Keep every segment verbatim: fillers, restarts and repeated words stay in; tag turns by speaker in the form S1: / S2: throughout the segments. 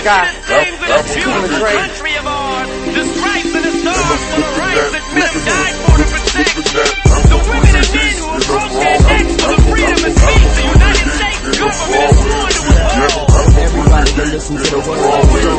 S1: sky. Cool and Dre. The stripes and the stars for the rights that men have died for to protect. The women and men who have broke their necks for the freedom and peace the United States government is sworn to uphold.
S2: Everybody listen to the word.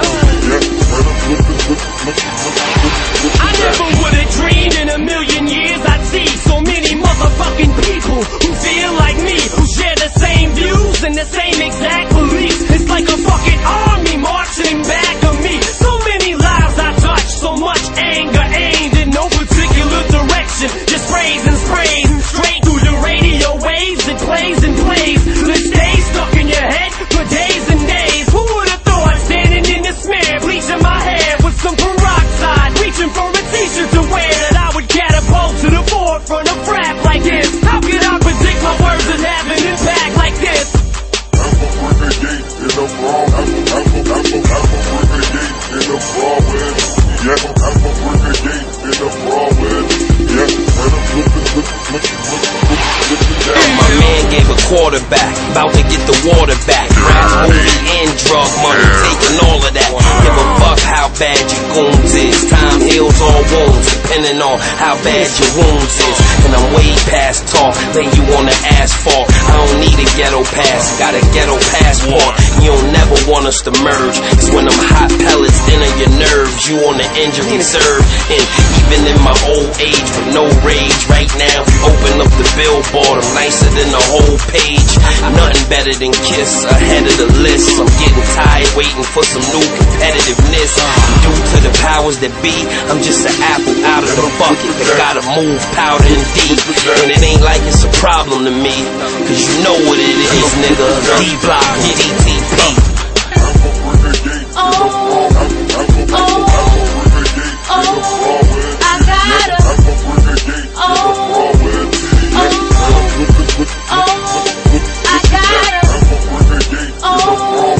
S3: I never would have dreamed in a million years I'd see so many motherfucking people who feel like me, who share the same views and the same exact beliefs. It's like a fucking army marching back of me. So many lives I touch, so much anger aimed in no particular direction. Just praise and sprays straight through the radio waves. It plays and plays till it stays stuck in your head for days and days. Who would have thought standing in this mirror, bleaching my hair with some peroxide, reaching for a t-shirt to wear, that I would catapult to the forefront of rap like this? How could I predict my words would have an impact like this?
S4: I'm a renegade in the wrong. I'm a, I'm a, I'm a, I'm a renegade in the wrong way. Yeah, I'm a renegade in the wrong way. Yeah, and I'm looking, looking, looking, looking, looking.
S5: My man gave a quarterback, about to get the water back. Rap, movie, and drug money, taking all of that. Give a fuck how bad your goons is. Time heals all wounds, depending on how bad your wounds is. And I'm way past talk, lay you on the asphalt. I don't need a ghetto pass, got a ghetto passport. You don't never want us to merge, cause when them hot pellets enter your nerves, you on the injury reserve. And even in my old age with no rage, right now open up the billboard, I'm nicer than the whole page. Nothing better than Kiss, ahead of the list. I'm getting tired waiting for some new competitiveness. Due to the powers that be, I'm just an apple out of the bucket that gotta move powder and deep. And it ain't like it's a problem to me, cause you know what it is, nigga. D-Block, D T P.
S4: Oh, oh, oh, I gotta. Oh, oh, oh, I gotta. Oh,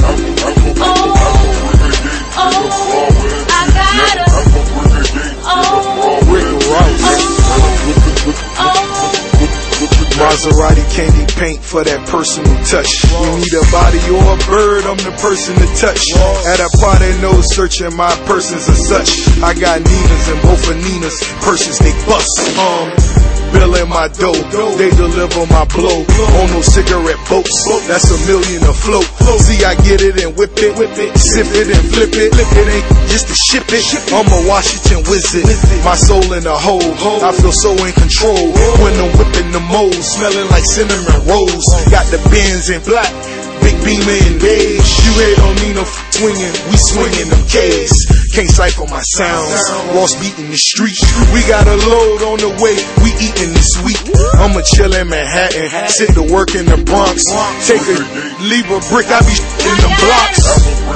S4: oh, oh, I gotta. Oh,
S6: Rick Ross.
S4: oh.
S6: Maserati candy paint for that personal touch. You need a body or a bird, I'm the person to touch. At a party, no searching my persons as such. I got Ninas and both of Nina's purses, they bust. Um, Bill in my dough, they deliver my blow. On no cigarette boats, that's a million a float. See, I get it and whip it, sip it and flip it. It ain't just to ship it, I'm a Washington wizard. My soul in a hole, I feel so in control. When I'm whipping the mold, smelling like cinnamon rolls. Got the Benz in black, big beamer in beige. You ain't don't need no swinging, we swinging them K's. Can't cipher my sounds, Ross beating the street. We got a load on the way, we eating this week. I'ma chill in Manhattan, sit to work in the Bronx. Take a, leave a brick, I be in the blocks.